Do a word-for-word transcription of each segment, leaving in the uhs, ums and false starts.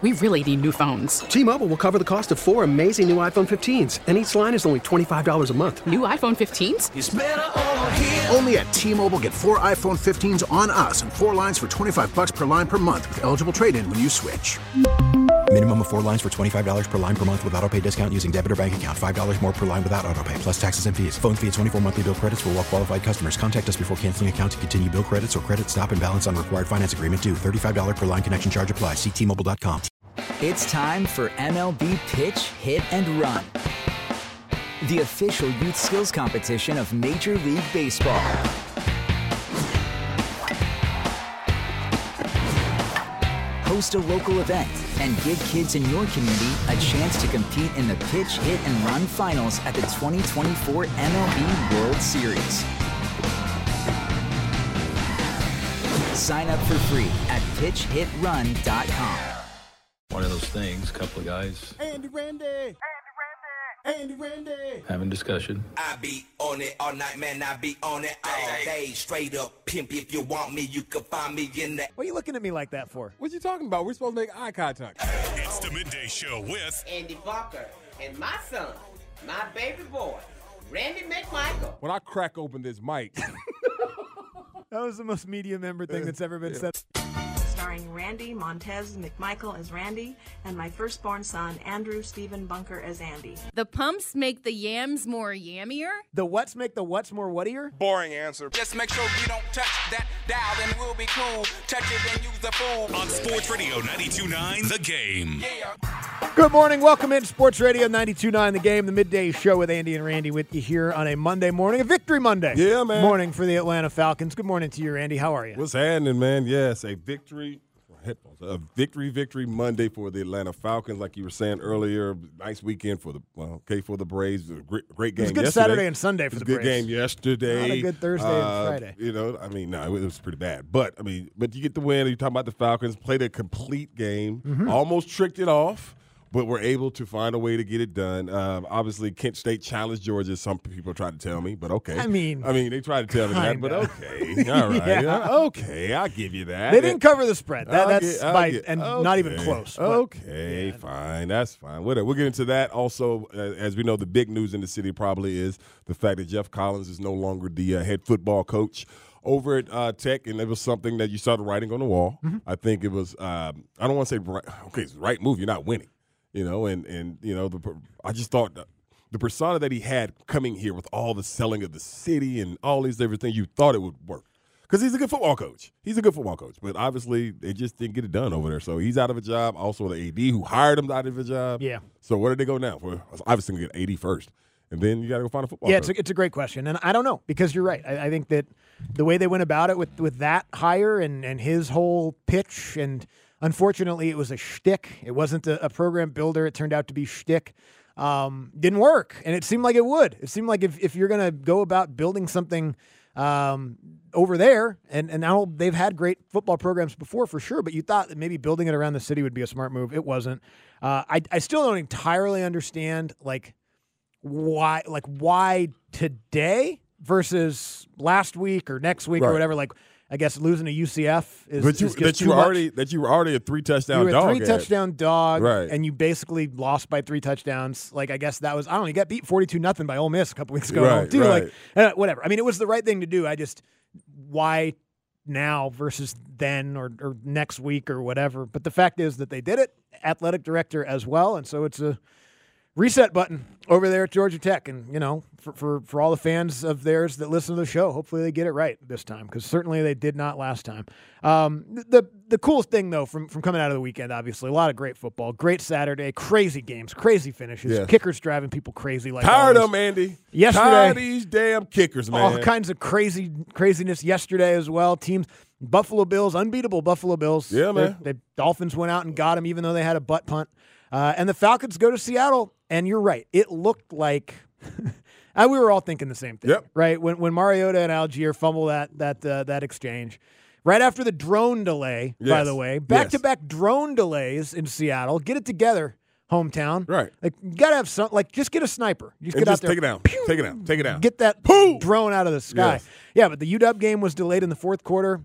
we really need new phones. T-Mobile will cover the cost of four amazing new iPhone fifteens, and each line is only twenty-five dollars a month. New iPhone fifteens? It's better over here. Only at T-Mobile, get four iPhone fifteens on us and four lines for twenty-five dollars per line per month with eligible trade-in when you switch. Minimum of four lines for twenty-five dollars per line per month with autopay discount using debit or bank account. five dollars more per line without autopay, plus taxes and fees. Phone fee at twenty-four monthly bill credits for well-qualified customers. Contact us before canceling account to continue bill credits or credit stop and balance on required finance agreement due. thirty-five dollars per line connection charge applies. See T Mobile dot com. It's time for M L B Pitch, Hit, and Run, the official youth skills competition of Major League Baseball. Host a local event and give kids in your community a chance to compete in the Pitch, Hit, and Run finals at the twenty twenty-four M L B World Series. Sign up for free at pitch hit run dot com. One of those things, a couple of guys. Andy Randy! Andy Randy! Andy Randy! Having discussion. I be on it all night, man. I be on it all day. Straight up pimp. If you want me, you can find me in that. What are you looking at me like that for? What you talking about? We're supposed to make eye contact. It's the Midday Show with Andy Barker and my son, my baby boy, Randy McMichael. When I crack open this mic. That was the most media member thing that's ever been yeah. said. Starring Randy Montez McMichael as Randy and my firstborn son, Andrew Stephen Bunker as Andy. The pumps make the yams more yammier? The what's make the what's more whattier? Boring answer. Just make sure you don't touch that dial, then we'll be cool. Touch it and use the fool. On Sports Radio ninety-two point nine, The Game. Yeah. Good morning. Welcome in Sports Radio ninety-two point nine, The Game, the midday show with Andy and Randy with you here on a Monday morning, a Victory Monday. Yeah, man. Morning for the Atlanta Falcons. Good morning to you, Randy. How are you? What's happening, man? Yes, a victory. Headphones. A victory, victory Monday for the Atlanta Falcons, like you were saying earlier. Nice weekend for the well, okay for the Braves. A great, great game. It was a good yesterday. Saturday and Sunday for it was the a good Braves. game yesterday. Not a good Thursday uh, and Friday. You know, I mean, no, it was pretty bad. But I mean, but you get the win. You talking about the Falcons played a complete game, mm-hmm. almost tricked it off. But we're able to find a way to get it done. Um, obviously, Kent State challenged Georgia. Some people tried to tell me, but okay. I mean, I mean, they tried to tell me that, but okay, all right, yeah. okay, I'll give you that. They didn't cover the spread. That, that's get, by, get, and okay. not even close. But, Okay, yeah. fine, that's fine. Whatever. We'll get into that. Also, uh, as we know, the big news in the city probably is the fact that Jeff Collins is no longer the uh, head football coach over at uh, Tech, and it was something that you started writing on the wall. Mm-hmm. I think it was. Um, I don't want to say right, okay, it's the right move. You're not winning. You know, and, and you know, the, I just thought the, the persona that he had coming here with all the selling of the city and all these different things, you thought it would work. Because he's a good football coach. He's a good football coach. But obviously, they just didn't get it done over there. So he's out of a job. Also, the A D who hired him out of a job. Yeah. So where did they go now? Well, obviously, going to get A D first. And then you got to go find a football yeah, coach. it's a, it's a great question. And I don't know, because you're right. I, I think that the way they went about it with, with that hire and, and his whole pitch, and unfortunately it was a shtick. It wasn't a, a program builder. It turned out to be shtick. Um, didn't work. And it seemed like it would. It seemed like if, if you're going to go about building something um, over there, and, and now they've had great football programs before for sure, but you thought that maybe building it around the city would be a smart move. It wasn't. Uh, I, I still don't entirely understand, like, why like why today versus last week or next week, right, or whatever. Like, I guess losing to U C F is, but you, is that too you were much. already that you were already a three touchdown you were dog. a three touchdown dog, right? And you basically lost by three touchdowns. Like, I guess that was I don't know. You got beat forty two nothing by Ole Miss a couple weeks ago, right, too. Right. Like, uh, whatever. I mean, it was the right thing to do. I just why now versus then or, or next week or whatever. But the fact is that they did it. Athletic director as well, and so it's a reset button over there at Georgia Tech. And, you know, for, for, for all the fans of theirs that listen to the show, hopefully they get it right this time, because certainly they did not last time. Um, the the coolest thing, though, from, from coming out of the weekend, obviously, a lot of great football, great Saturday, crazy games, crazy finishes, yes. kickers driving people crazy. Like Tired always. of them, Andy. Yesterday, Tired of these damn kickers, man. All kinds of crazy craziness yesterday as well. Teams, Buffalo Bills, unbeatable Buffalo Bills. Yeah, man. The Dolphins went out and got them, even though they had a butt punt. Uh, and the Falcons go to Seattle, and you're right. It looked like we were all thinking the same thing, yep. right? When when Mariota and Algier fumble that that uh, that exchange, right after the drone delay, yes. by the way, back-to-back yes. drone delays in Seattle. Get it together, hometown. Right. Like, you got to have some, like, just get a sniper. Just and get just out there. Take it down. Pew! Take it down. Take it down. Get that Pooh! drone out of the sky. Yes. Yeah, but the U W game was delayed in the fourth quarter.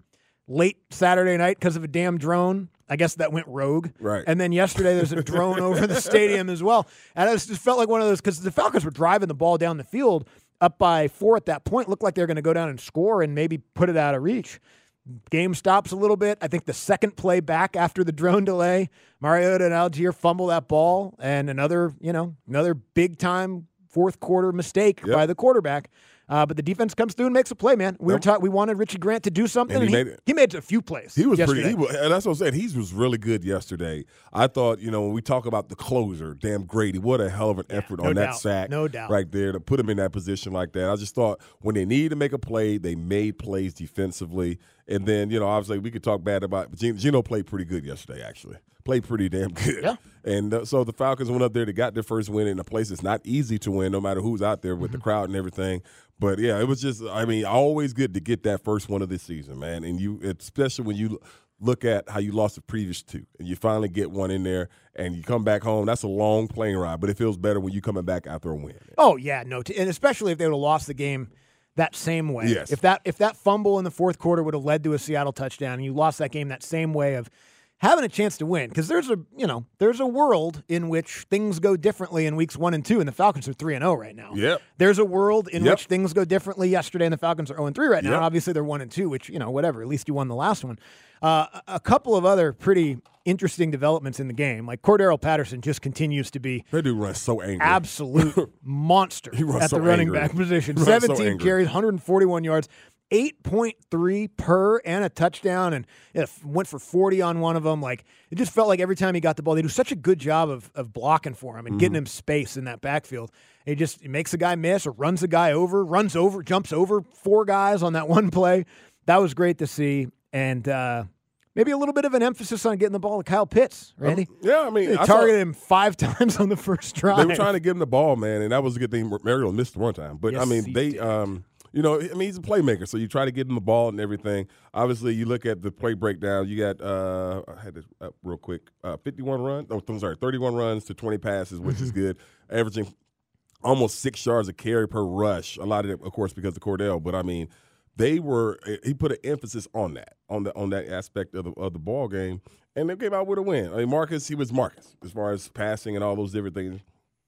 late Saturday night because of a damn drone. I guess that went rogue. Right. And then yesterday there's a drone over the stadium as well. And it just felt like one of those, because the Falcons were driving the ball down the field up by four at that point. Looked like they were going to go down and score and maybe put it out of reach. Game stops a little bit. I think the second play back after the drone delay, Mariota and Algier fumble that ball, and another, you know, another big-time fourth quarter mistake yep. by the quarterback. Uh, but the defense comes through and makes a play, man. We were taught we wanted Richie Grant to do something, and he, and he, made, he made a few plays. He was yesterday. pretty. He was, and that's what I'm saying. He was really good yesterday. I thought, you know, when we talk about the closer, damn Grady, what a hell of an effort no on doubt. that sack, no doubt, right there to put him in that position like that. I just thought when they needed to make a play, they made plays defensively, and then you know, obviously we could talk bad about. But Geno played pretty good yesterday, actually. Played pretty damn good. Yeah. And uh, so the Falcons went up there. They got their first win in a place that's not easy to win, no matter who's out there with Mm-hmm. the crowd and everything. But, yeah, it was just, I mean, always good to get that first one of this season, man. And you, especially when you look at how you lost the previous two and you finally get one in there and you come back home. That's a long plane ride, but it feels better when you're coming back after a win. Oh, yeah, no. T- and especially if they would have lost the game that same way. Yes. If that if that fumble in the fourth quarter would have led to a Seattle touchdown and you lost that game that same way of having a chance to win, because there's a you know there's a world in which things go differently in weeks one and two, and the Falcons are three and zero right now. Yep. There's a world in Yep. which things go differently yesterday, and the Falcons are zero and three right now. Yep. And obviously they're one and two, which you know whatever. At least you won the last one. Uh, a a couple of other pretty interesting developments in the game, like Cordero Patterson just continues to be that dude runs so angry, absolute monster He runs at so the running angry. back position. He runs so seventeen angry. carries, one hundred forty-one yards. eight point three per and a touchdown, and it went for forty on one of them. Like, it just felt like every time he got the ball, they do such a good job of of blocking for him and Mm-hmm. getting him space in that backfield. It just it makes a guy miss or runs a guy over, runs over, jumps over four guys on that one play. That was great to see, and uh, maybe a little bit of an emphasis on getting the ball to Kyle Pitts, Randy. Um, yeah, I mean, they I targeted saw- him five times on the first drive. They were trying to give him the ball, man, and that was a good thing. Mariota missed the one time, but Yes, I mean, he they, did. um, you know, I mean, he's a playmaker, so you try to give him the ball and everything. Obviously, you look at the play breakdown. You got, uh, I had this up real quick, uh, fifty-one runs. Oh, I'm sorry, thirty-one runs to twenty passes, which is good, averaging almost six yards a carry per rush. A lot of it, of course, because of Cordell, but I mean, they were. He put an emphasis on that, on the on that aspect of the of the ball game, and they came out with a win. I mean, Marcus, he was Marcus as far as passing and all those different things.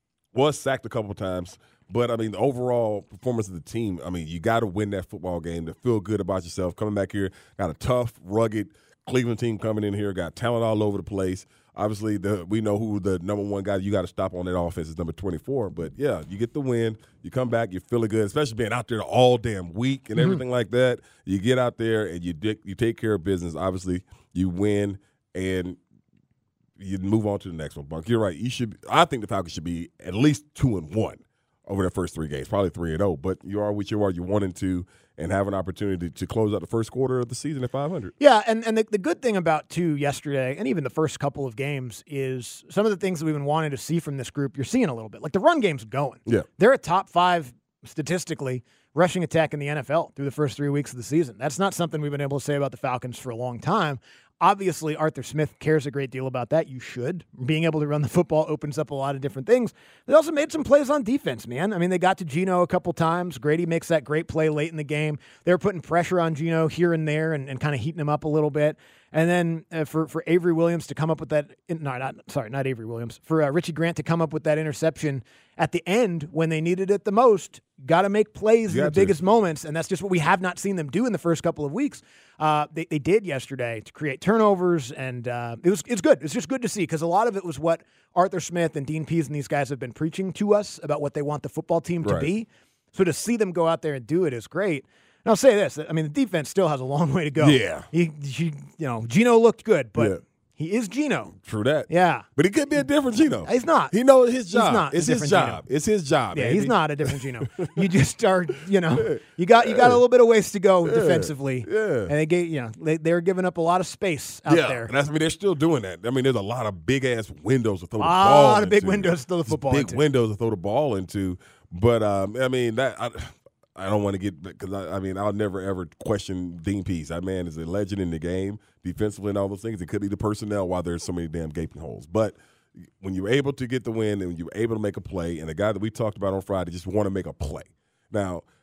Was sacked a couple of times, but I mean, the overall performance of the team. I mean, you got to win that football game to feel good about yourself. Coming back here, got a tough, rugged Cleveland team coming in here. Got talent all over the place. Obviously, the, we know who the number one guy you got to stop on that offense is number twenty-four. But, yeah, you get the win. You come back, you're feeling good, especially being out there all damn week and Mhm. everything like that. You get out there and you dick, you take care of business. Obviously, you win and you move on to the next one. Bunk, you're right. You should. I think the Falcons should be at least two and one over their first three games, probably three and zero. But you are what you are. You're one and two, and have an opportunity to close out the first quarter of the season at five hundred. Yeah, and, and the, the good thing about, too, yesterday, and even the first couple of games, is some of the things that we've been wanting to see from this group, you're seeing a little bit. Like, the run game's going. Yeah. They're a top five, statistically, rushing attack in the N F L through the first three weeks of the season. That's not something we've been able to say about the Falcons for a long time. Obviously, Arthur Smith cares a great deal about that. You should. Being able to run the football opens up a lot of different things. They also made some plays on defense, man. I mean, they got to Geno a couple times. Grady makes that great play late in the game. They were putting pressure on Geno here and there and, and kind of heating him up a little bit. And then uh, for, for Avery Williams to come up with that – no, not sorry, not Avery Williams. For uh, Richie Grant to come up with that interception at the end when they needed it the most, got to make plays You in the got to. biggest moments, and that's just what we have not seen them do in the first couple of weeks. Uh, they, they did yesterday to create turnovers, and uh, it was it's good. It's just good to see because a lot of it was what Arthur Smith and Dean Pease and these guys have been preaching to us about what they want the football team to Right. be. So to see them go out there and do it is great. And I'll say this: I mean, the defense still has a long way to go. Yeah. he, he you know, Geno looked good, but Yeah. he is Geno. True that. Yeah, But he could be a different Geno. he's not. He knows his He's job. not a it's his different job. Geno. It's his job. Yeah, Andy. he's not a different Geno. You just are, you know, you got you got a little bit of ways to go defensively. Yeah. And they gave, you know, they they're giving up a lot of space out yeah, there. and that's, I mean, they're still doing that. I mean, there's a lot of big ass windows to throw the A ball. lot of big into. windows to throw the Just football Big into. windows to throw the ball into. But um, I mean, that I, I don't want to get because I, I mean, I'll never ever question Dean Pease. That man is a legend in the game, defensively and all those things. It could be the personnel why there's so many damn gaping holes, but. When you're able to get the win and you're able to make a play, and the guy that we talked about on Friday just want to make a play. Now,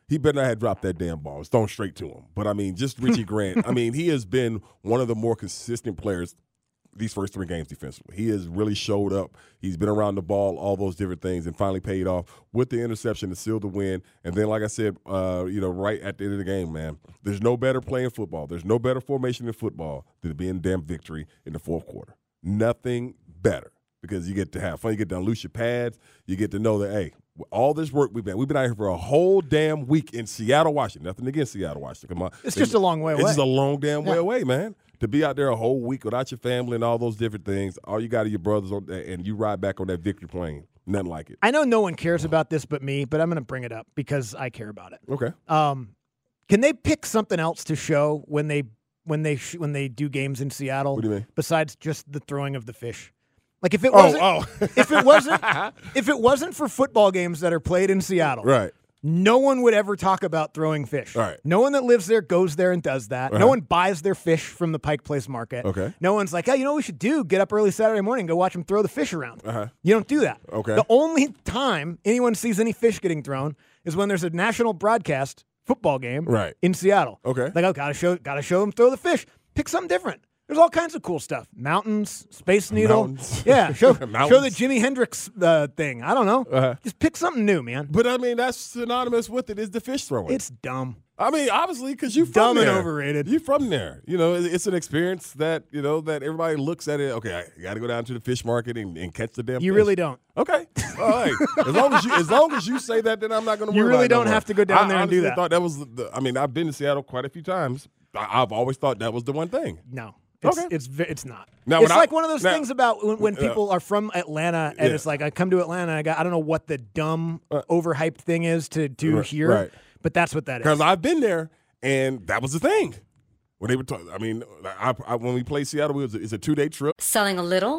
he better not have dropped that damn ball. It's thrown straight to him. But, I mean, just Richie Grant. I mean, he has been one of the more consistent players these first three games defensively. He has really showed up. He's been around the ball, all those different things, and finally paid off with the interception to seal the win. And then, like I said, uh, you know, right at the end of the game, man, there's no better play in football. There's no better formation in football than to be in damn victory in the fourth quarter. Nothing better because you get to have fun. You get to unloose your pads. You get to know that, hey, all this work we've been, we've been out here for a whole damn week in Seattle, Washington. Nothing against Seattle, Washington. Come on. It's just a long way away. It's just a long damn way Yeah. away, man. To be out there a whole week without your family and all those different things, all you got are your brothers, on, and you ride back on that victory plane. Nothing like it. I know no one cares about this but me, but I'm going to bring it up because I care about it. Okay. Um, can they pick something else to show when they when they sh- when they do games in Seattle? What do you mean? Besides just the throwing of the fish. Like if it Oh, wasn't, oh. if it wasn't, if it wasn't for football games that are played in Seattle, Right. no one would ever talk about throwing fish. Right. No one that lives there goes there and does that. Uh-huh. No one buys their fish from the Pike Place Market. Okay. No one's like, hey, you know what we should do? Get up early Saturday morning and go watch them throw the fish around. Uh-huh. You don't do that. Okay. The only time anyone sees any fish getting thrown is when there's a national broadcast football game Right. in Seattle. Okay. Like, oh, gotta show, gotta show them throw the fish. Pick something different. There's all kinds of cool stuff. Mountains, Space Needle. Mountains. Yeah, show, Mountains. show the Jimi Hendrix uh, thing. I don't know. Uh-huh. Just pick something new, man. But, I mean, that's synonymous with it is the fish throwing. It's dumb. I mean, obviously, because you from Dumb and there. overrated. You from there. You know, it- it's an experience that, you know, that everybody looks at it. Okay, I got to go down to the fish market and, and catch the damn You fish. really don't. Okay. All right. As long as you as long as you say that, then I'm not going to You worry really about it no don't more. have to go down I there and do honestly that. thought that was the, the, I mean, I've been to Seattle quite a few times. I, I've always thought that was the one thing. No. It's, Okay. it's ve- it's not. Now, it's when like I- one of those now- things about when, when uh, people are from Atlanta and yeah. it's like I come to Atlanta and I got I don't know what the dumb overhyped thing is to do Right, here, right. but that's what that is. Because I've been there, and that was the thing. When they were talking, I mean, I, I, when we played Seattle, it was a, it's a two-day trip. Selling a little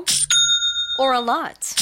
or a lot?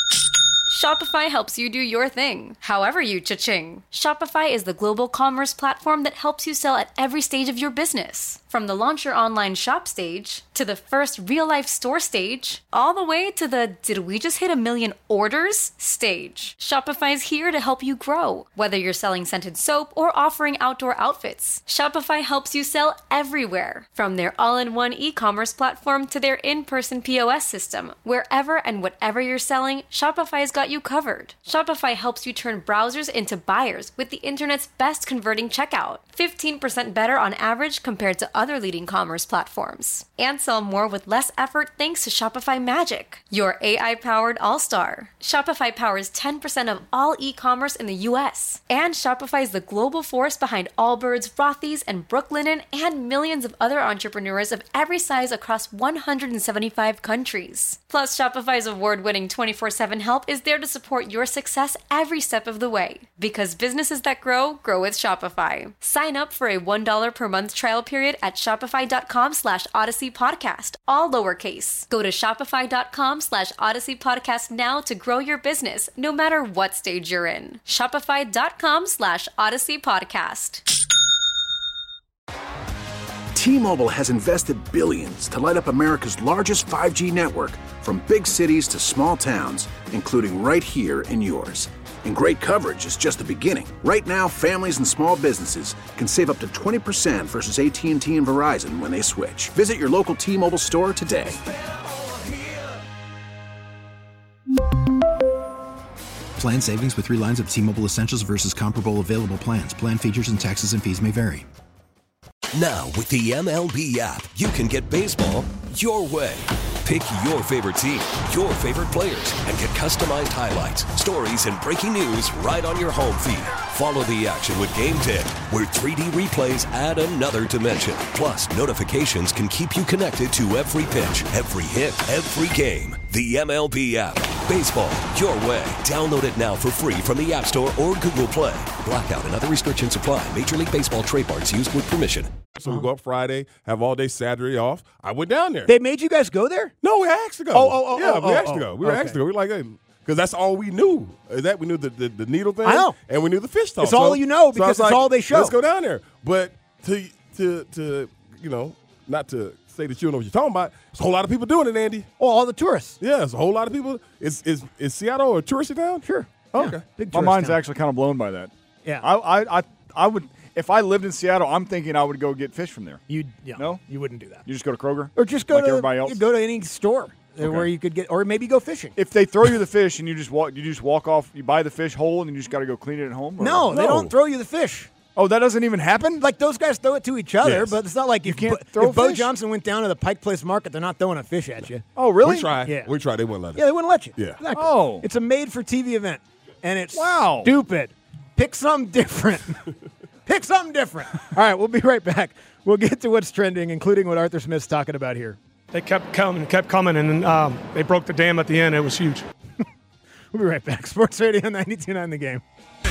Shopify helps you do your thing, however you cha-ching. Shopify is the global commerce platform that helps you sell at every stage of your business. From the launch your online shop stage, to the first real-life store stage, all the way to the did we just hit a million orders stage. Shopify's here to help you grow. Whether you're selling scented soap or offering outdoor outfits, Shopify helps you sell everywhere. From their all-in-one e-commerce platform to their in-person P O S system, wherever and whatever you're selling, Shopify's got you covered. Shopify helps you turn browsers into buyers with the internet's best converting checkout. fifteen percent better on average compared to other leading commerce platforms. And sell more with less effort thanks to Shopify Magic, your A I-powered all-star. Shopify powers ten percent of all e-commerce in the U S. And Shopify is the global force behind Allbirds, Rothy's, and Brooklinen, and millions of other entrepreneurs of every size across one hundred seventy-five countries. Plus, Shopify's award-winning twenty-four seven help is there to support your success every step of the way. Because businesses that grow, grow with Shopify. Sign up for a one dollar per month trial period at shopify.com slash odyssey podcast, all lowercase. Go to shopify.com slash odyssey podcast now to grow your business, no matter what stage you're in. Shopify.com slash odyssey podcast. T-Mobile has invested billions to light up America's largest five G network, from big cities to small towns, including right here in yours. And great coverage is just the beginning. Right now, families and small businesses can save up to twenty percent versus A T and T and Verizon when they switch. Visit your local T-Mobile store today. Plan savings with three lines of T-Mobile Essentials versus comparable available plans. Plan features and taxes and fees may vary. Now, with the M L B app, you can get baseball your way. Pick your favorite team, your favorite players, and get customized highlights, stories, and breaking news right on your home feed. Follow the action with Game ten, where three D replays add another dimension. Plus, notifications can keep you connected to every pitch, every hit, every game. The M L B app. Baseball your way. Download it now for free from the App Store or Google Play. Blackout and other restrictions apply. Major League Baseball trademarks used with permission. So we go up Friday, have all day Saturday off. I went down there. They made you guys go there? No, we asked to go. Oh, oh, oh, yeah, oh, we oh, asked to oh. go. We were Okay. asked to go. We were like, hey, because that's all we knew. Is that we knew the, the, the needle thing? I know. And we knew the fish talk. It's all you know I because was it's all they show. Let's go down there. But to to to you know, not to say that you don't know what you're talking about. There's a whole lot of people doing it, Andy. Oh, all the tourists. Yeah, there's a whole lot of people. Is is is Seattle a touristy town? Sure. Oh, Yeah, okay. big My tourist mind's town. actually kind of blown by that. Yeah. I, I, I, I would if I lived in Seattle, I'm thinking I would go get fish from there. You yeah, no, you wouldn't do that. You just go to Kroger or just go like to everybody else. You go to any store okay. where you could get, or maybe go fishing. If they throw you the fish and you just walk, you just walk off. You buy the fish whole and you just got to go clean it at home. Or? No, they no. don't throw you the fish. Oh, that doesn't even happen? Like, those guys throw it to each other, Yes. but it's not like you if, can't Bo, throw if Bo fish? Johnson went down to the Pike Place Market, they're not throwing a fish at you. Oh, really? We tried. Yeah. We tried. They wouldn't let us. Yeah, they wouldn't let you. Yeah. Exactly. Oh. It's a made-for-T V event, and it's wow. stupid. Pick something different. Pick something different. All right, we'll be right back. We'll get to what's trending, including what Arthur Smith's talking about here. They kept coming, kept coming, and um, they broke the dam at the end. It was huge. We'll be right back. Sports Radio ninety-two point nine The Game.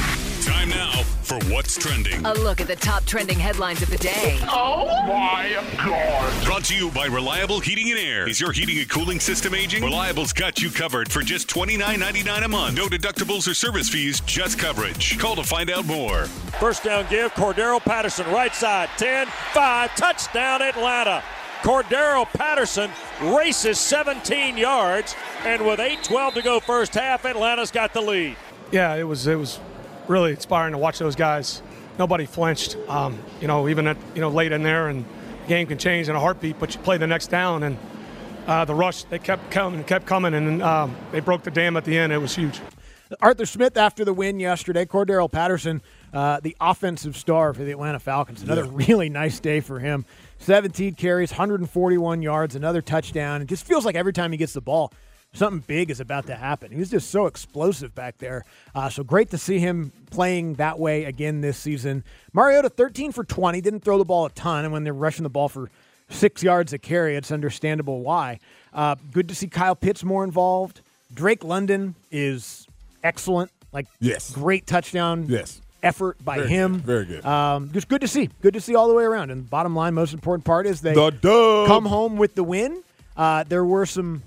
Time now for What's Trending. A look at the top trending headlines of the day. Oh my God. Brought to you by Reliable Heating and Air. Is your heating and cooling system aging? Reliable's got you covered for just twenty-nine ninety-nine a month. No deductibles or service fees, just coverage. Call to find out more. First down give, Cordero Patterson, right side, ten five, touchdown Atlanta. Cordero Patterson races seventeen yards, and with eight twelve to go first half, Atlanta's got the lead. Yeah, it was it was really inspiring to watch those guys. Nobody flinched. Um, you know, even at you know late in there, and the game can change in a heartbeat. But you play the next down, and uh, the rush they kept coming, kept coming, and um, they broke the dam at the end. It was huge. Arthur Smith after the win yesterday. Cordero Patterson, uh, the offensive star for the Atlanta Falcons. Another yeah. really nice day for him. seventeen carries, one hundred forty-one yards, another touchdown. It just feels like every time he gets the ball, something big is about to happen. He was just so explosive back there. Uh, so great to see him playing that way again this season. Mariota, thirteen for twenty, didn't throw the ball a ton. And when they're rushing the ball for six yards a carry, it's understandable why. Uh, good to see Kyle Pitts more involved. Drake London is excellent. Like, yes. great touchdown yes. effort by very him. Good. Very good. Um, just good to see. Good to see all the way around. And bottom line, most important part is they the dub. come home with the win. Uh, there were some,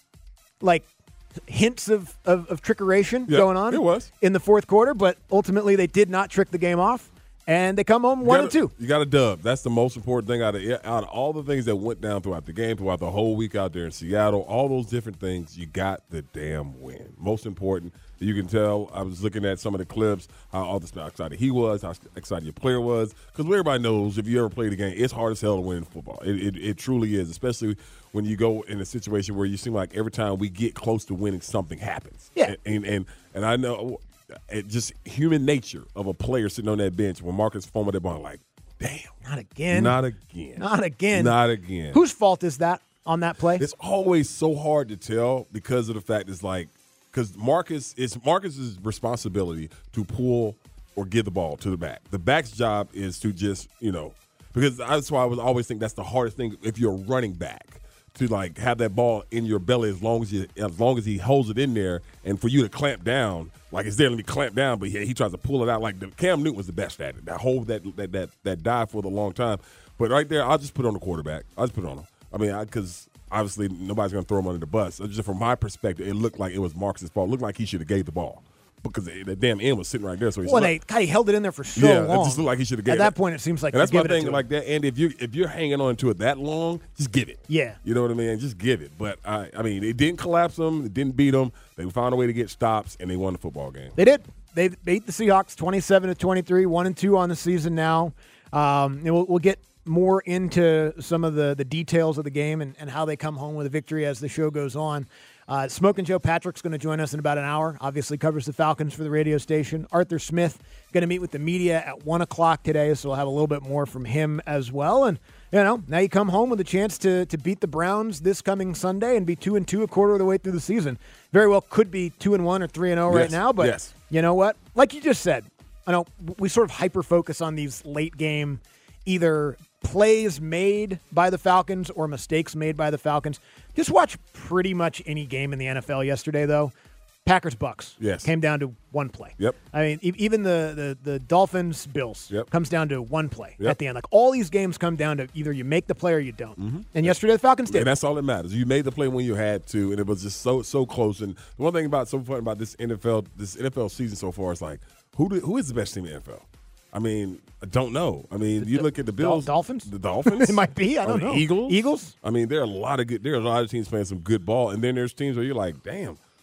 like, hints of, of, of trickeration yeah, going on it was. in the fourth quarter, but ultimately they did not trick the game off, and they come home one and two. You got a dub. That's the most important thing out of out of all the things that went down throughout the game, throughout the whole week out there in Seattle, all those different things, you got the damn win. Most important. You can tell, I was looking at some of the clips, how all the how excited he was, how excited your player was, because everybody knows if you ever play the game, it's hard as hell to win in football. It, it, it truly is, especially when you go in a situation where you seem like every time we get close to winning, something happens. Yeah. And and, and, and I know it just human nature of a player sitting on that bench when Marcus fumbled that ball, like, damn. Not again. Not again. Not again. Not again. Whose fault is that on that play? It's always so hard to tell because of the fact it's like, because Marcus, it's Marcus's responsibility to pull or give the ball to the back. The back's job is to just, you know, because that's why I was always think that's the hardest thing if you're running back, to like have that ball in your belly as long as you, as long as he holds it in there, and for you to clamp down, like it's there to be clamped down, but he, he tries to pull it out. Like the, Cam Newton was the best at it. That hold that that that that dive for the long time, but right there, I'll just put it on the quarterback. I'll just put it on him. I mean, because. Obviously, nobody's going to throw him under the bus. Just from my perspective, it looked like it was Marcus's fault. It looked like he should have gave the ball because the damn end was sitting right there. So he's well, like, they, God, he held it in there for so yeah, long. it just looked like he should have gave At it. that point, it seems like and that's my thing. It like that, and if you if you're hanging on to it that long, just give it. Yeah, you know what I mean. Just give it. But I, I mean, it didn't collapse them. It didn't beat them. They found a way to get stops, and they won the football game. They did. They beat the Seahawks twenty-seven to twenty-three, one and two on the season now. Um, and we'll, we'll get more into some of the, the details of the game and, and how they come home with a victory as the show goes on. Uh, Smoke and Joe Patrick's going to join us in about an hour. Obviously covers the Falcons for the radio station. Arthur Smith going to meet with the media at one o'clock today, so we'll have a little bit more from him as well. And, you know, now you come home with a chance to to beat the Browns this coming Sunday and be two and two a quarter of the way through the season. Very well could be two and one or three and oh right yes. now, but yes. you know what? Like you just said, I know we sort of hyper-focus on these late game either plays made by the Falcons or mistakes made by the Falcons. Just watch pretty much any game in the N F L yesterday, though. Packers-Bucks yes. came down to one play. Yep. I mean, e- even the, the, the Dolphins-Bills yep. comes down to one play yep. at the end. Like, all these games come down to either you make the play or you don't. Mm-hmm. And yesterday the Falcons did. And that's all that matters. You made the play when you had to, and it was just so so close. And the one thing about so fun about this N F L this N F L season so far is like, who do, who is the best team in the N F L? I mean, I don't know. I mean, the, you look at the Bills, Dolphins, the Dolphins. It might be. I don't know. Eagles, Eagles. I mean, there are a lot of good. There are a lot of teams playing some good ball, and then there's teams where you're like, damn,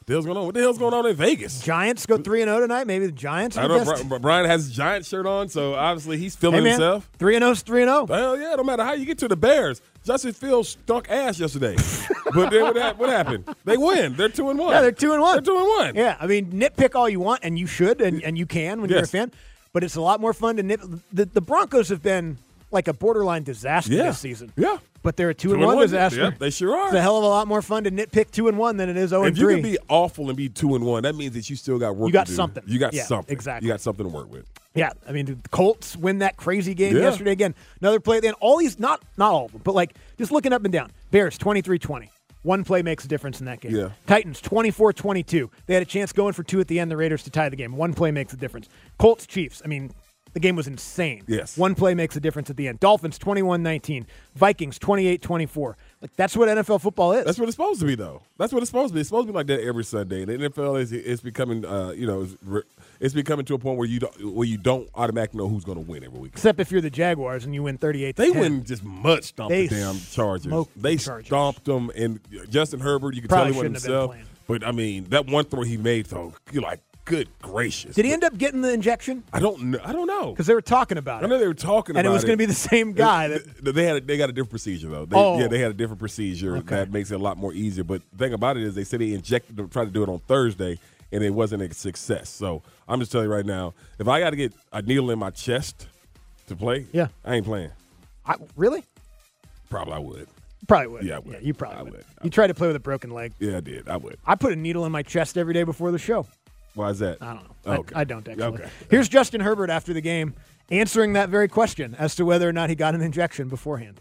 the hell's going on? What the hell's going on in Vegas? Giants go three and zero tonight. Maybe the Giants. Are I the know best. Bri- Brian has his Giant shirt on, so obviously he's feeling Hey, man, himself. Three and zero is three and zero. Hell yeah! No matter how you get to the Bears, Justin Fields stunk ass yesterday. But then what, hap- what happened? They win. They're two and one. Yeah, they're two and one. They're two and one. Yeah, I mean, nitpick all you want, and you should, and, and you can when you're a Yes. fan. But it's a lot more fun to nit. The, the Broncos have been like a borderline disaster Yeah. this season. Yeah. But they're a two, Two and and one one. disaster. Yep, they sure are. It's a hell of a lot more fun to nitpick two and one than it is zero and If you three. can be awful and be two and one, that means that you still got work. You got to do. something. You got Yeah, something. exactly. You got something to work with. Yeah, I mean, the Colts win that crazy game Yeah. yesterday. Again, another play. Then all these, not not all of them, but like just looking up and down. Bears twenty-three twenty. One play makes a difference in that game. Yeah. Titans twenty-four twenty-two. They had a chance going for two at the end. The Raiders to tie the game. One play makes a difference. Colts Chiefs. I mean, the game was insane. Yes. One play makes a difference at the end. Dolphins twenty-one nineteen. Vikings twenty-eight twenty-four. Like that's what N F L football is. That's what it's supposed to be, though. That's what it's supposed to be. It's supposed to be like that every Sunday. The N F L is it's becoming, uh, you know, it's, re- it's becoming to a point where you don't where you don't automatically know who's going to win every week. Except if you're the Jaguars and you win thirty-eight. They to ten. wouldn't just mud stomp They the damn Chargers. smoked They the Chargers. stomped them, and Justin Herbert, you could Probably tell he wasn't shouldn't have been himself. But I mean, that one throw he made, though, you're like, good gracious. Did he end up getting the injection? I don't know. I don't know. Because they were talking about I it. know they were talking and about it. it was going to be the same guy. They, That, they had a, they got a different procedure though. They, Oh. Yeah, they had a different procedure Okay. that makes it a lot more easier. But the thing about it is, they said they injected them, tried to do it on Thursday, and it wasn't a success. So I'm just telling you right now, if I got to get a needle in my chest to play, Yeah. I ain't playing. I, really? Probably I would. Probably would. Yeah, I would. Yeah, you probably I would. would. You tried to play with a broken leg. Yeah, I did. I would. I put a needle in my chest every day before the show. Why is that? I don't know. Okay. I, I don't actually. Okay. Here's Justin Herbert after the game answering that very question as to whether or not he got an injection beforehand.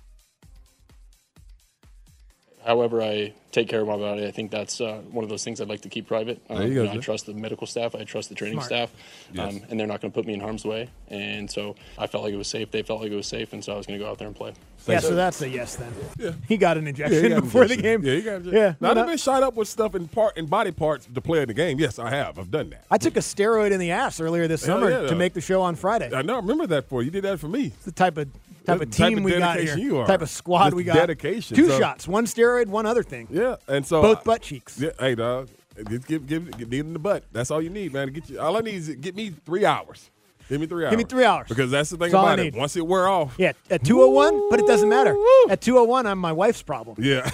However I take care of my body, I think that's uh, one of those things I'd like to keep private. Um, There you go, you know, I Jeff. trust the medical staff. I trust the training Smart. staff. Yes. Um, and they're not going to put me in harm's way. And so I felt like it was safe. They felt like it was safe. And so I was going to go out there and play. Yeah, so that's a yes then. Yeah. He got an Yeah, injection he got an before injection. the game. Yeah, he got an injection. Yeah. Now, I've no, been shot up with stuff in part in body parts to play in the game. Yes, I have. I've done that. I took a steroid in the ass earlier this Hell summer yeah. to make the show on Friday. I know. I remember that for you. You did that for me. It's the type of type of That's the type team of we got here. dedication you are. Type of squad Just we got. dedication. Two So- shots, one steroid, one other thing. Yeah, and so Both I- butt cheeks. Yeah, hey dog, give give give, give need in the butt. That's all you need, man. To get you, all I need is get me three hours. Give me three hours. Give me three hours. Because that's the thing That's all I about it. need. Once it wear off, Yeah, at two oh one, but it doesn't matter. At two oh one, I'm my wife's problem. yeah.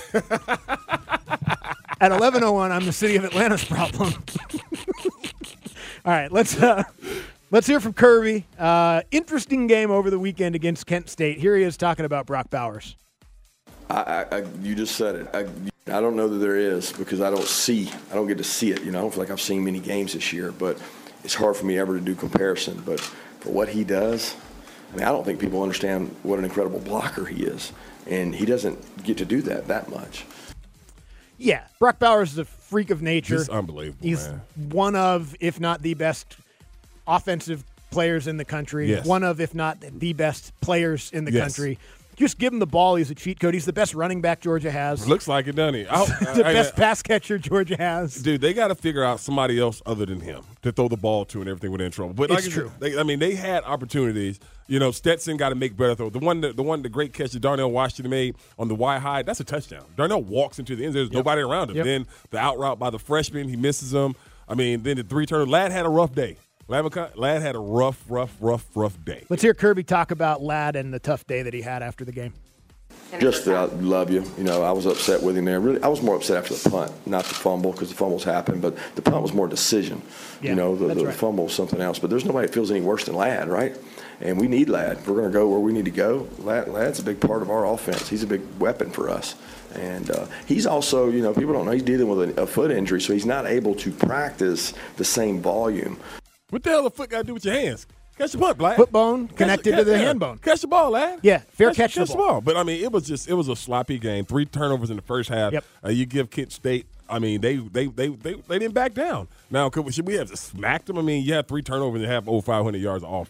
At eleven oh one, I'm the city of Atlanta's problem. All right, let's uh, let's hear from Kirby. Uh, interesting game over the weekend against Kent State. Here he is talking about Brock Bowers. I, I, you just said it. I, I don't know that there is because I don't see. I don't get to see it. You know, I don't feel like I've seen many games this year, but it's hard for me ever to do comparison. But for what he does, I mean, I don't think people understand what an incredible blocker he is, and he doesn't get to do that that much. Yeah, Brock Bowers is a freak of nature. It's unbelievable, He's man. one of, if not the best offensive players in the country. Yes. One of, if not the best players in the Yes. country. Just give him the ball. He's a cheat code. He's the best running back Georgia has. Looks like it, doesn't he? I- the I- best I- pass catcher Georgia has. Dude, they got to figure out somebody else other than him to throw the ball to, and everything would in trouble. But like It's I said, true. They, I mean, they had opportunities. You know, Stetson got to make better throws. The one, that, the one, the great catch that Darnell Washington made on the wide high, that's a touchdown. Darnell walks into the end. There's Yep. nobody around him. Yep. Then the out route by the freshman, he misses him. I mean, then the three turner. Ladd had a rough day. Ladd, Ladd had a rough, rough, rough, rough day. Let's hear Kirby talk about Ladd and the tough day that he had after the game. Just that I love you. You know, I was upset with him there. Really, I was more upset after the punt, not the fumble, because the fumbles happened. But the punt was more decision. Yeah, you know, the, that's the right. fumble was something else. But there's nobody that feels any worse than Ladd, right? And we need Ladd. We're going to go where we need to go. Ladd, Ladd's a big part of our offense. He's a big weapon for us. And uh, he's also, you know, people don't know he's dealing with a, a foot injury, so he's not able to practice the same volume. What the hell the foot got to do with your hands? Catch the punt, Black. Foot bone connected Catch- to the yeah. hand bone. Catch the ball, lad. Yeah, fair catch, catch the catch the ball. ball. But I mean, it was just it was a sloppy game. Three turnovers in the first half. Yep. Uh, you give Kent State. I mean, they they they they, they didn't back down. Now, could we, should we have just smacked them? I mean, you have three turnovers and have over five hundred yards of offense.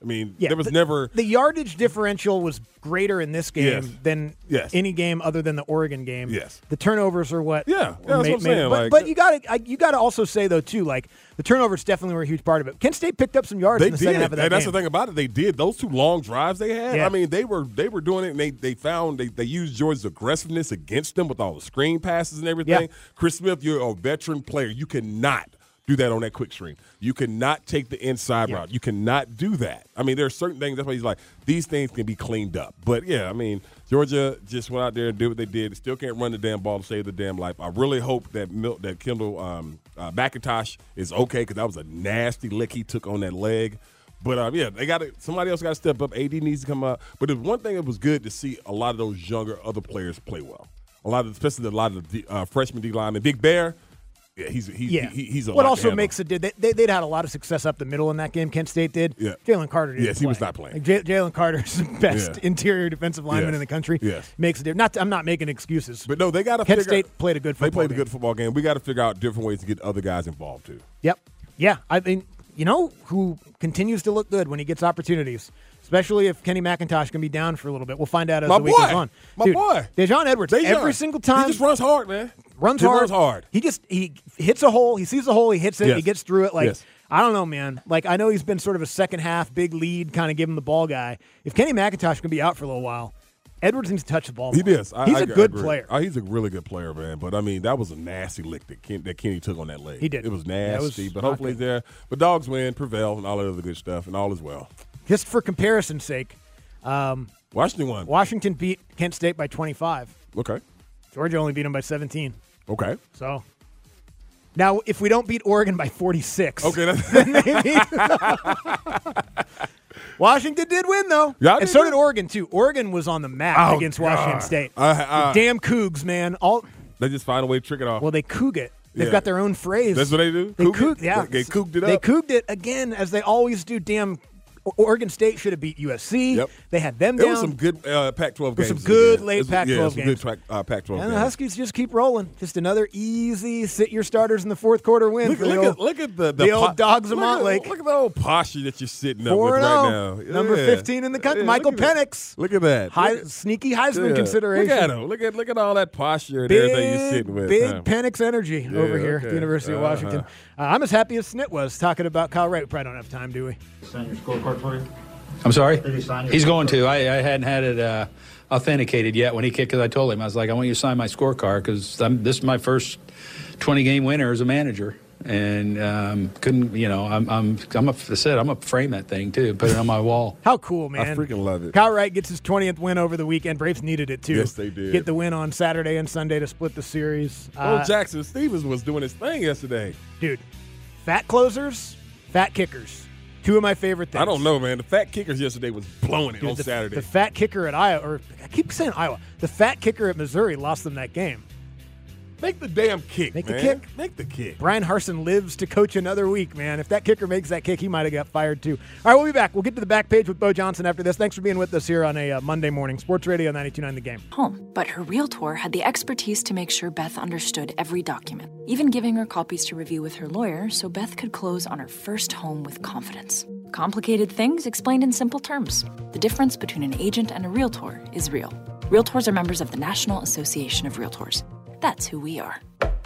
I mean, Yeah, there was the, never the yardage differential was greater in this game Yes. than Yes. any game other than the Oregon game. Yes. The turnovers are what. Yeah, yeah, made, that's what I'm made it. saying, But, like- but you got to you got to also say though too, like the turnovers definitely were a huge part of it. Kent State picked up some yards They in the did, second half of that and that's game. the thing about it. They did those two long drives they had. Yeah. I mean, they were they were doing it, and they they found they, they used Georgia's aggressiveness against them with all the screen passes and everything. Yeah. Chris Smith, you're a veteran player. You cannot do that on that quick screen. You cannot take the inside Yeah. route. You cannot do that. I mean, there are certain things. That's why he's like, these things can be cleaned up. But yeah, I mean, Georgia just went out there and did what they did. Still can't run the damn ball to save the damn life. I really hope that Mil- that Kendall um, uh, McIntosh is okay, because that was a nasty lick he took on that leg. But um, yeah, they got to. Somebody else got to step up. A D needs to come up. But the one thing that was good to see a lot of those younger other players play well. A lot of, especially a lot of the uh, freshman D linemen. Big Bear. Yeah, he's he's Yeah. he, he's a What lot also to handle. makes it did they, they, they'd had a lot of success up the middle in that game. Kent State did. Yeah. Jalen Carter didn't Yes, he was play. not playing. Like, J- Jalen Carter's the best Yeah. interior defensive lineman Yes. in the country. Yes. Makes a difference. Not I'm not making excuses. But no, they got to. Kent figure, State played a good football They played game. a good football game. We got to figure out different ways to get other guys involved too. Yep. Yeah. I mean, you know who continues to look good when he gets opportunities, especially if Kenny McIntosh can be down for a little bit. We'll find out as My the week boy. goes on. My Dude, boy. Dejon Edwards. Dejon. Every single time. He just runs hard, man. Runs He hard. runs hard. He just he hits a hole. He sees a hole. He hits it. Yes. He gets through it. Like Yes. I don't know, man. Like I know he's been sort of a second half big lead, kind of give him the ball guy. If Kenny McIntosh can be out for a little while, Edwards needs to touch the ball. He more. does. I, He's I a agree- good I agree. player. Oh, he's a really good player, man. But I mean, that was a nasty lick that, Ken, that Kenny took on that leg. He did. It was Yeah, it was nasty, but not hopefully good. he's there. But dogs win, prevail, and all that other good stuff, and all is well. Just for comparison's sake, um, Washington won. Washington beat Kent State by twenty-five. Okay. Georgia only beat them by seventeen. Okay. So now, if we don't beat Oregon by forty-six, Okay. That's, then maybe. Washington did win, though. Yeah, I and did so too. did Oregon, too. Oregon was on the map Oh, against Washington God. State. I- I- The damn Cougs, man. All they just find a way to trick it off. Well, they coog it. They've Yeah. got their own phrase. That's what they do? They Coog coog, it? yeah. They- they cooged it They up? cooged it again, as they always do. Damn, O- Oregon State should have beat U S C. Yep. They had them There down. was some good uh, Pac twelve There was games. some good again. late It was- Pac yeah, twelve some games. good track, uh, Pac twelve And games. the Huskies just keep rolling. Just another easy sit your starters in the fourth quarter win Look, for look the, at, old, look at the, the the old po- dogs of look at- Montlake. Look at the old posture that you're sitting up four with and right oh. now. Number Yeah. fifteen in the country, Yeah, Michael look at that. Penix. Look at that. High, Look at- sneaky Heisman Yeah. consideration. Look at him. Look at look at all that posture and Big, everything you're sitting with. big huh? Penix energy Yeah, over here at okay. the University of Uh-huh. Washington. Uh, I'm as happy as Snit was talking about Kyle Wright. We probably don't have time, do we? Sign your scorecard for you? I'm sorry? Did he sign your He's going scorecard? to. I, I hadn't had it uh, authenticated yet when he kicked, because I told him, I was like, I want you to sign my scorecard, because this is my first twenty-game winner as a manager. And um, couldn't, you know, I'm, I'm, I'm a, I said, I'm going to frame that thing, too, put it on my wall. How cool, man. I freaking love it. Kyle Wright gets his twentieth win over the weekend. Braves needed it, too. Yes, they did. Get the win on Saturday and Sunday to split the series. Oh, Uh, Jackson Stevens was doing his thing yesterday. Dude, fat closers, fat kickers. Two of my favorite things. I don't know, man. The fat kickers yesterday was blowing it Dude, on the, Saturday. The fat kicker at Iowa, or I keep saying Iowa, the fat kicker at Missouri lost them that game. Make the damn kick, Make the man. kick. Make the kick. Brian Harsin lives to coach another week, man. If that kicker makes that kick, he might have got fired too. All right, we'll be back. We'll get to the back page with Bo Johnson after this. Thanks for being with us here on a uh, Monday morning. Sports Radio ninety-two point nine The Game. Home, but her realtor had the expertise to make sure Beth understood every document, even giving her copies to review with her lawyer so Beth could close on her first home with confidence. Complicated things explained in simple terms. The difference between an agent and a realtor is real. Realtors are members of the National Association of Realtors. That's who we are.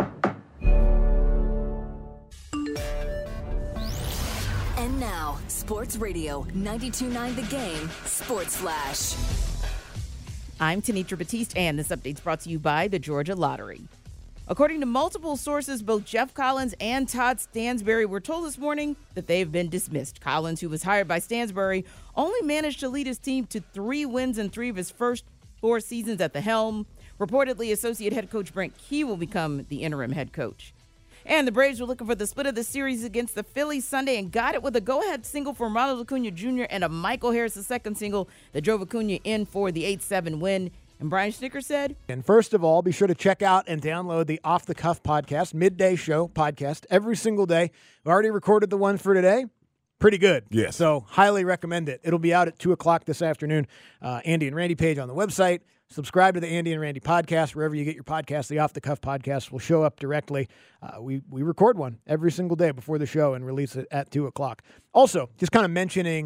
And now, Sports Radio ninety-two point nine The Game Sports Flash. I'm Tanitra Batiste, and this update's brought to you by the Georgia Lottery. According to multiple sources, both Jeff Collins and Todd Stansbury were told this morning that they have been dismissed. Collins, who was hired by Stansbury, only managed to lead his team to three wins in three of his first four seasons at the helm. Reportedly, associate head coach Brent Key will become the interim head coach. And the Braves were looking for the split of the series against the Phillies Sunday and got it with a go-ahead single from Ronald Acuna Junior and a Michael Harris, the second single that drove Acuna in for the eight seven win. And Brian Schnicker said, And first of all, be sure to check out and download the Off the Cuff podcast, midday show podcast, every single day. We already recorded the one for today. Pretty good. Yes. So highly recommend it. It'll be out at two o'clock this afternoon. Uh, Andy and Randy page on the website. Subscribe to the Andy and Randy podcast wherever you get your podcast. The Off the Cuff podcast will show up directly. Uh, we we record one every single day before the show and release it at two o'clock. Also, just kind of mentioning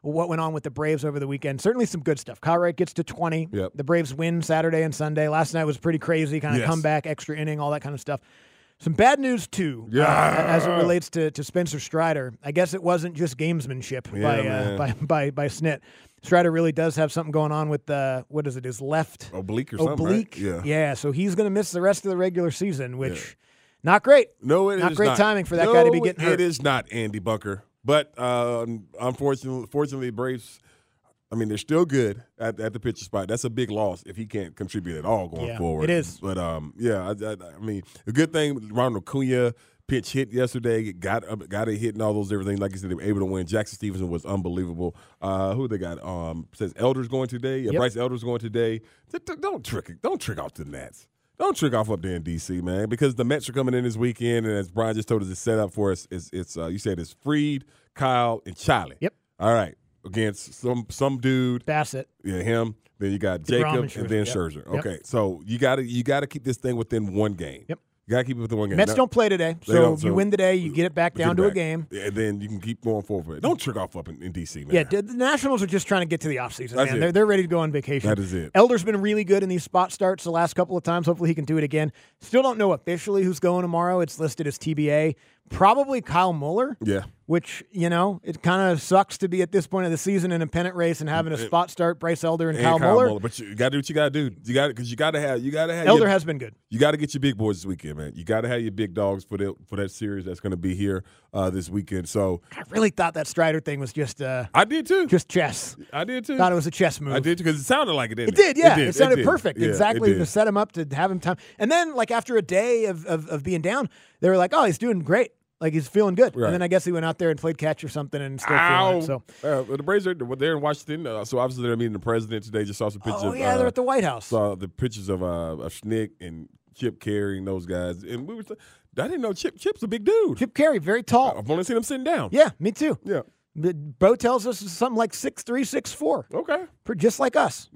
what went on with the Braves over the weekend. Certainly some good stuff. Kyle Wright gets to twenty. Yep. The Braves win Saturday and Sunday. Last night was pretty crazy, kind of Yes. comeback, extra inning, all that kind of stuff. Some bad news, too, Yeah. uh, as it relates to, to Spencer Strider. I guess it wasn't just gamesmanship Yeah, by, uh, man. by by by Snit. Strider really does have something going on with, uh, what is it, his left Oblique or something, right? oblique. Yeah. Yeah, so he's going to miss the rest of the regular season, which not great. No, it not is great not. timing for that no, guy to be getting hurt. It is not Andy Bunker. But uh, unfortunately, fortunately, Braves, I mean, they're still good at, at the pitcher spot. That's a big loss if he can't contribute at all going Yeah, forward. it is. But, um, yeah, I, I, I mean, a good thing, Ronald Acuna pitch hit yesterday, got got a hit and all those everything. Like you said, they were able to win. Jackson Stevenson was unbelievable. Uh, who they got? Um, says Elder's going today. Yeah, Yep. Bryce Elder's going today. Don't trick it. Don't trick off the Nats. Don't trick off up there in D C, man, because the Mets are coming in this weekend, and as Brian just told us, it's set up for us. It's, it's uh, you said it's Fried, Kyle, and Charlie. Yep. All right. Against some some dude. Bassett. Yeah, him. Then you got DeGrom Jacob and and, Scherzer, then yep. Scherzer. Yep. Okay, so you got to you got to keep this thing within one game. Yep. You got to keep it within one game. Mets Now- don't play today, They so don't, if you so- win today, you get it back Get down to a back. game. And then you can keep going forward. Don't trick off up in, in D C, man. Yeah, the the Nationals are just trying to get to the offseason, That's man. it. They're, they're ready to go on vacation. That is it. Elder's been really good in these spot starts the last couple of times. Hopefully he can do it again. Still don't know officially who's going tomorrow. It's listed as T B A. Probably Kyle Muller. Yeah. Which, you know, it kind of sucks to be at this point of the season in a pennant race and having a And- spot start Bryce Elder and, And Kyle, Muller. But you got to do what you got to do. You got because you got to have you got to have Elder your- has been good. You got to get your big boys this weekend, man. You got to have your big dogs for the for that series that's going to be here uh, this weekend. So I really thought that Strider thing was just uh, I did too. Just chess. I did too. Thought it was a chess move. I did because it sounded like it. Didn't It did, yeah. It, did. sounded did. perfect. Yeah, exactly it to did. set him up to have him time. And then, like after a day of, of, of being down, they were like, "Oh, he's doing great. Like he's feeling good." Right. And then I guess he went out there and played catch or something and still feeling Ow. it. So, Uh, the Braves are they're in Washington, uh, so obviously they're meeting the president today. Just saw some pictures. oh of, yeah, uh, they're at the White House. Saw the pictures of uh, of Schnick and Chip Carey and those guys, and we were. I didn't know Chip. Chip's a big dude. Chip Carey, very tall. I've only seen him sitting down. Yeah, me too. Yeah. But Bo tells us it's something like six three, six four. Okay. Just like us.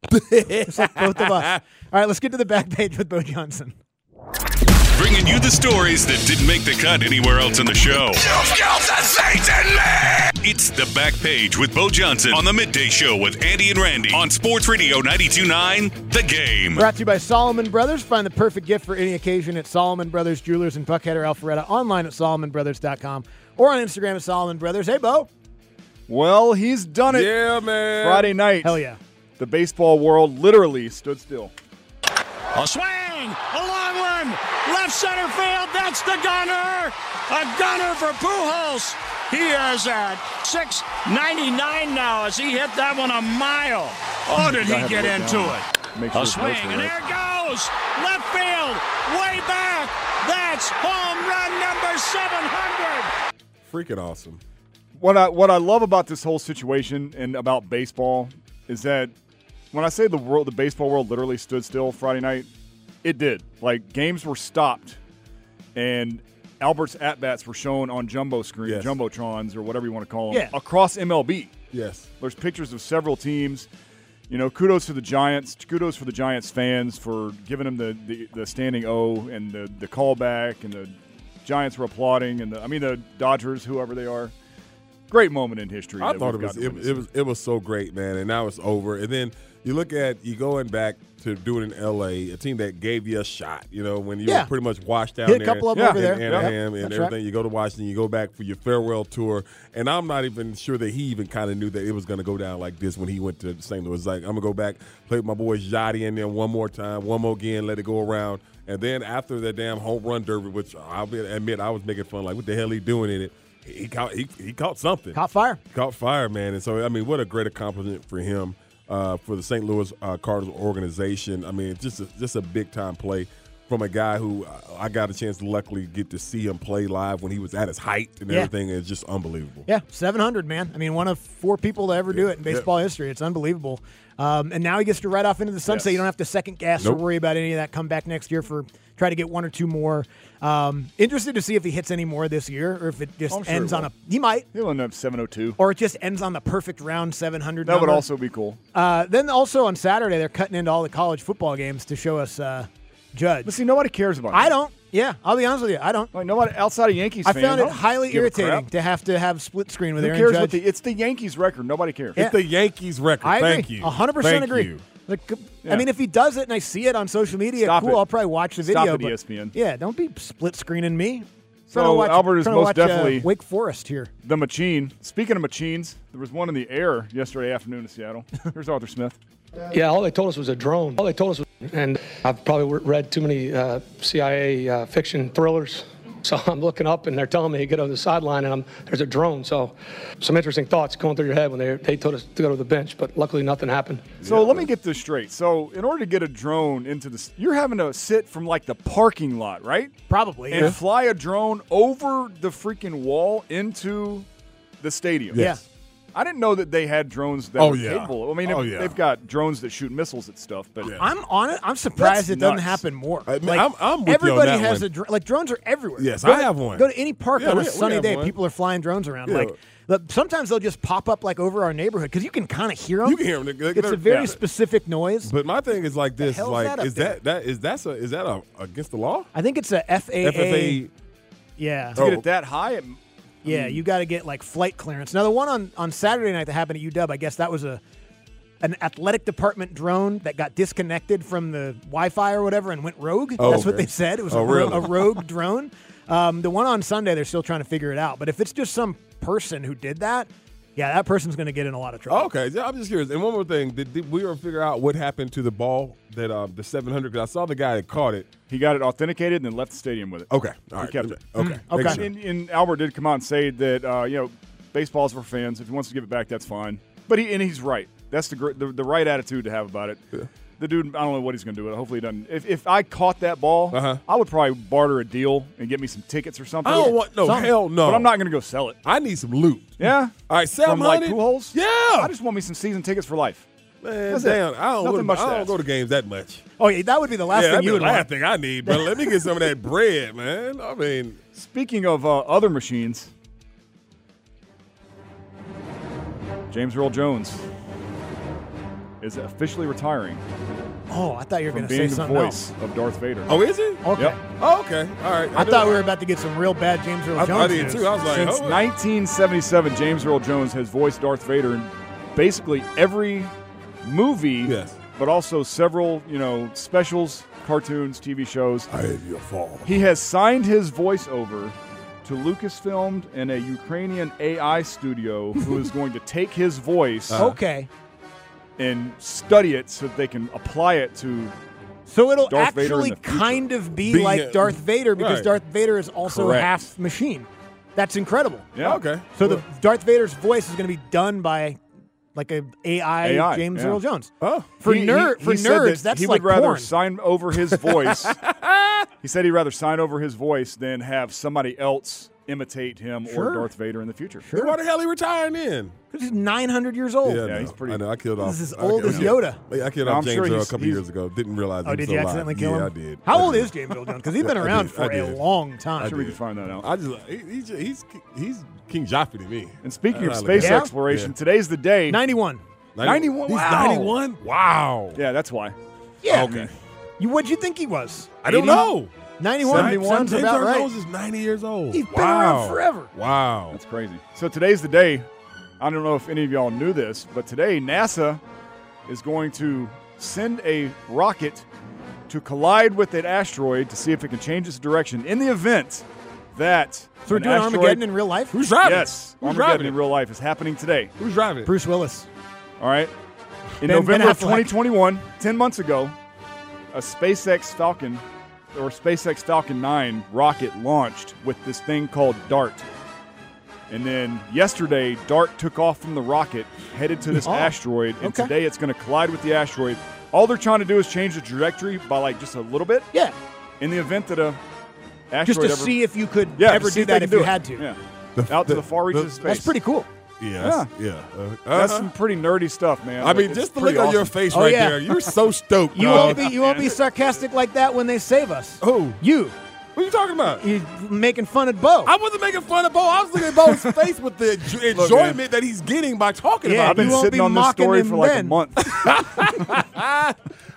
Just like both of us. All right, let's get to the back page with Bo Johnson. Bringing you the stories that didn't make the cut anywhere else in the show. It's the back page with Bo Johnson on the Midday Show with Andy and Randy on Sports Radio ninety-two point nine The Game. Brought to you by Solomon Brothers. Find the perfect gift for any occasion at Solomon Brothers Jewelers in Buckhead or Alpharetta. Online at solomon brothers dot com or on Instagram at Solomon Brothers. Hey, Bo. Well, he's done it. Yeah, man. Friday night. Hell yeah. The baseball world literally stood still. A swing, a long one, left center field. That's the gunner. A gunner for Pujols. He is at six ninety-nine now as he hit that one a mile. Oh, did I he have get to look into down. it? Make sure A it's swing, mostly and right. there it goes. Left field, way back. That's home run number seven hundred. Freaking awesome. What I what I love about this whole situation and about baseball is that when I say the world, the baseball world literally stood still Friday night, it did. Like games were stopped, and Albert's at-bats were shown on jumbo screen, Yes. jumbotrons, or whatever you want to call them, Yeah. across M L B. Yes. There's pictures of several teams. You know, kudos to the Giants. Kudos for the Giants fans for giving them the, the, the standing O and the, the callback, and the Giants were applauding, and the, I mean the Dodgers, whoever they are. Great moment in history. I that thought it we've was got to it, witness. it was it was so great, man, and now it's over. And then you look at you going back to do it in L A, a team that gave you a shot. You know, when you Yeah. were pretty much washed down Hit a there, couple of them Yeah. over in there. Anaheim Yep, and that's everything. right. You go to Washington, you go back for your farewell tour, and I'm not even sure that he even kind of knew that it was going to go down like this when he went to Saint Louis. Like, I'm gonna go back, play with my boy Yachty in there one more time, one more again, let it go around, and then after that damn home run derby, which I'll be, admit I was making fun, like what the hell he doing in it. He caught he, he caught something. Caught fire. Caught fire, man. And so, I mean, what a great accomplishment for him, uh, for the Saint Louis uh, Cardinals organization. I mean, just a, just a big-time play from a guy who uh, I got a chance to luckily get to see him play live when he was at his height and Yeah. everything. It's just unbelievable. Yeah, seven hundred, man. I mean, one of four people to ever do it in baseball history. It's unbelievable. Um, and now he gets to ride off into the sunset. Yes. You don't have to second guess Nope. or worry about any of that. Come back next year for try to get one or two more. Um, interested to see if he hits any more this year or if it just I'm sure ends he on will. a. He might. He'll end up seven oh two. Or it just ends on the perfect round seven hundred. That number. would also be cool. Uh, then also on Saturday, they're cutting into all the college football games to show us uh, Judge. But see, nobody cares about I that. don't. Yeah, I'll be honest with you. I don't. Like nobody outside of Yankees I fans. found it don't highly give a irritating crap. to have to have split screen with Who Aaron cares Judge. what the? It's the Yankees record. Nobody cares. Yeah. It's the Yankees record. I Thank agree. you. one hundred percent Thank agree. you. Like, Yeah. I mean, if he does it and I see it on social media, Stop cool. it. I'll probably watch the Stop video. it, but E S P N. Yeah, don't be split screening me. So Trying to watch, Albert is trying to most watch, uh, definitely Wake Forest here. The machine. Speaking of machines, there was one in the air yesterday afternoon in Seattle. Here's Arthur Smith. Yeah, all they told us was a drone. All they told us was, and I've probably read too many uh, C I A uh, fiction thrillers. So I'm looking up, and they're telling me to get on the sideline, and I'm, there's a drone. So some interesting thoughts going through your head when they they told us to go to the bench, but luckily nothing happened. So let me get this straight. So in order to get a drone into the, you're having to sit from like the parking lot, right? Probably. And Yeah. fly a drone over the freaking wall into the stadium. Yes. I didn't know that they had drones that Oh, were yeah. capable. I mean, Oh, they've, yeah. they've got drones that shoot missiles at stuff, but I'm on it. I'm surprised That's it doesn't nuts. happen more. I mean, like, I'm- I'm with you on everybody that has one. a dr- like drones are everywhere. Yes, Go I to- have one. Go to any park Yeah, on we- a we sunny have day. one. People are flying drones around. Yeah. Like the, sometimes they'll just pop up like over our neighborhood because you can kind of hear them. You can hear 'em. They- they- It's a they're- very yeah. specific noise. But my thing is like this: hell's like, that up is there? that that is that's a is that a against the law? I think it's a F A A. F F A. Yeah. to get it that high, it, Yeah, you got to get like flight clearance. Now the one on, on Saturday night that happened at U W, I guess that was a an athletic department drone that got disconnected from the Wi-Fi or whatever and went rogue. Oh, That's what okay. they said. It was Oh, a, ro- really? a rogue drone. Um, the one on Sunday, they're still trying to figure it out. But if it's just some person who did that, yeah, that person's going to get in a lot of trouble. Oh, okay, yeah, I'm just curious. And one more thing: did, did we ever figure out what happened to the ball that um, the seven hundred? Because I saw the guy that caught it. he got it authenticated and then left the stadium with it. Okay, all He right, kept it. okay, Mm, okay. Make sure. And, and Albert did come out and say that uh, you know, baseball's for fans. If he wants to give it back, that's fine. But he and he's right. That's the gr- the, the right attitude to have about it. Yeah. The dude, I don't know what he's going to do with it. Hopefully he doesn't. If, if I caught that ball, Uh-huh. I would probably barter a deal and get me some tickets or something. I don't want no Something. hell no. But I'm not going to go sell it. I need some loot. Yeah. All right, seven From like hundred. Pujols? Yeah. I just want me some season tickets for life. Man, That's it. damn, I don't, Nothing go, much I to don't ask. go to games that much. Oh, yeah, that would be the last yeah, thing that'd you be would the last want. thing I need, brother. Let me get some of that bread, man. I mean, Speaking of uh, other machines, James Earl Jones is officially retiring Oh, I thought you were from going to being say the something voice else. of Darth Vader. oh, is it? Okay. Yep. Oh, okay. All right. I knew- thought we were about to get some real bad James Earl I, Jones I did news. too. I was like, Since oh, nineteen seventy-seven, James Earl Jones has voiced Darth Vader in basically every movie, yes. but also several, you know, specials, cartoons, T V shows. I am your father. He has signed his voice over to Lucasfilm and a Ukrainian A I studio who is going to take his voice Okay. and study it so that they can apply it to So it'll Darth Vader in actually the future. kind of be Being like a- Darth Vader because right. Darth Vader is also Correct. half machine. That's incredible. Yeah. Okay. So the Darth Vader's voice is going to be done by like a AI, A I, James yeah. Earl Jones. Oh. For He- nerd he- for he said nerds, that that's he like would rather porn. sign over his voice. He said he'd rather sign over his voice than have somebody else imitate him Sure. or Darth Vader in the future. Then why the hell he retiring then? Because he's nine hundred years old. Yeah, I Yeah, know. he's pretty- I know. I killed off. He's as I old killed- as Yoda. I killed No, off I'm James sure Earl a he's- couple he's- years ago. Didn't realize. Oh, he did was you alive. accidentally kill yeah, him? I did. How I old did. is James Earl Jones? Because he's been I around did. for I a did. long time. I Sure we did. can find that out. I just he, he's he's he's King Joffrey to me. And speaking of That's how I space look at it. exploration, Yeah. today's the day. ninety-one. ninety-one. He's Wow. ninety-one. Wow. Yeah, that's why. Yeah. Okay. You, what'd you think he was? I don't eighty? know. ninety-one. seventy-one? Sounds James about Earl right. Jones is ninety years old. He's been wow. around forever. Wow. That's crazy. So today's the day. I don't know if any of y'all knew this, but today NASA is going to send a rocket to collide with an asteroid to see if it can change its direction in the event that So we're an doing asteroid- Armageddon in real life? Who's driving? Yes, Who's Armageddon driving in it? real life is happening today. Who's driving? it? Bruce Willis. All right. In Ben- November Ben of Affleck. twenty twenty-one, ten months ago, a SpaceX Falcon or SpaceX Falcon nine rocket launched with this thing called DART. And then yesterday, DART took off from the rocket, headed to this Oh, asteroid, and okay. today it's going to collide with the asteroid. All they're trying to do is change the trajectory by like just a little bit. Yeah. In the event that a asteroid Just to ever, see if you could yeah, ever to see do if they that can if do you it. had to. Yeah. The- Out to the- the far reaches the- of space. That's pretty cool. Yeah. that's- Yeah. Uh, That's uh-huh. some pretty nerdy stuff, man. I mean, It's just the pretty look on your awesome. face Oh, right yeah. there. You're so stoked. You dog. won't be you won't be sarcastic like that when they save us. Who? You. What are you talking about? You making fun of Bo. I wasn't making fun of Bo. I was looking at Bo's face with the enjo- Look, enjoyment man. that he's getting by talking Yeah, I've about been You won't sitting be on this mocking story him for like then. a month. it.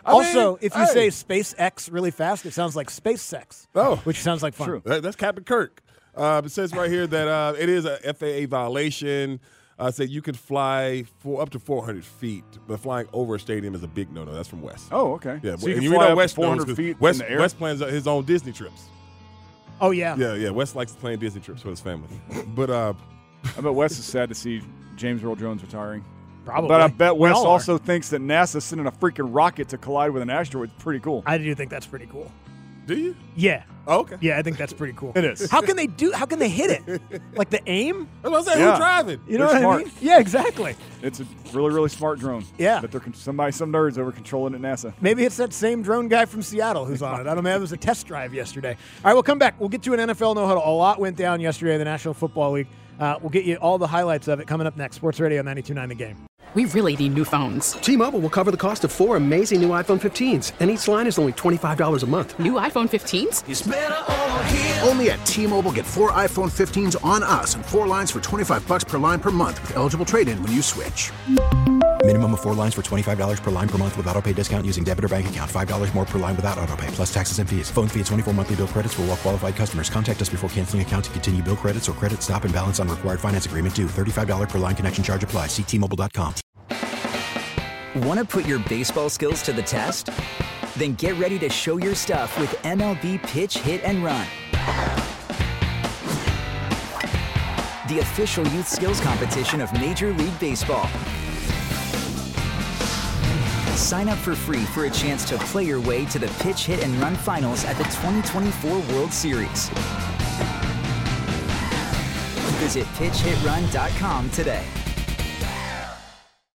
Also, mean, if you hey. say SpaceX really fast, it sounds like space sex. Oh. Which sounds like fun. True. That- that's Captain Kirk. Uh, it says right here that uh, it is a F A A violation. Uh, said you can fly for up to four hundred feet, but flying over a stadium is a big no-no. That's from Wes. Oh, okay. Yeah, So you and can you fly know up Wes to four hundred knows 'cause feet Wes, in the air? Wes plans his own Disney trips. Oh, yeah. Yeah, yeah. Wes likes playing Disney trips with his family. But uh, I bet Wes is sad to see James Earl Jones retiring. Probably. But I bet We Wes all are. also thinks that NASA's sending a freaking rocket to collide with an asteroid. It's pretty cool. I do think that's pretty cool. Do you? Yeah. Oh, okay. Yeah, I think that's pretty cool. It is. How can they do? How can they hit it? Like the aim? I was saying, Yeah. who's driving? You know They're what smart. I mean? Yeah, exactly. It's a really, really smart drone. Yeah. But they're con- somebody, some nerds over controlling at NASA. Maybe it's that same drone guy from Seattle who's on it. I don't know. It was a test drive yesterday. All right, we'll come back. We'll get to an N F L no-huddle. A lot went down yesterday in the National Football League. Uh, we'll get you all the highlights of it coming up next. Sports Radio ninety-two point nine The Game. We really need new phones. T-Mobile will cover the cost of four amazing new iPhone fifteens, and each line is only twenty-five dollars a month. New iPhone fifteens? It's better over here. Only at T-Mobile, get four iPhone fifteens on us and four lines for twenty-five bucks per line per month with eligible trade-in when you switch. Minimum of four lines for twenty-five dollars per line per month with autopay discount using debit or bank account. five dollars more per line without autopay, plus taxes and fees. Phone fee at twenty-four monthly bill credits for well-qualified customers. Contact us before canceling account to continue bill credits or credit stop and balance on required finance agreement due. thirty-five dollars per line connection charge applies. See T Mobile dot com. Want to put your baseball skills to the test? Then get ready to show your stuff with M L B Pitch, Hit, and Run. The official youth skills competition of Major League Baseball. Sign up for free for a chance to play your way to the Pitch, Hit, and Run finals at the twenty twenty-four World Series. Visit pitch hit run dot com today.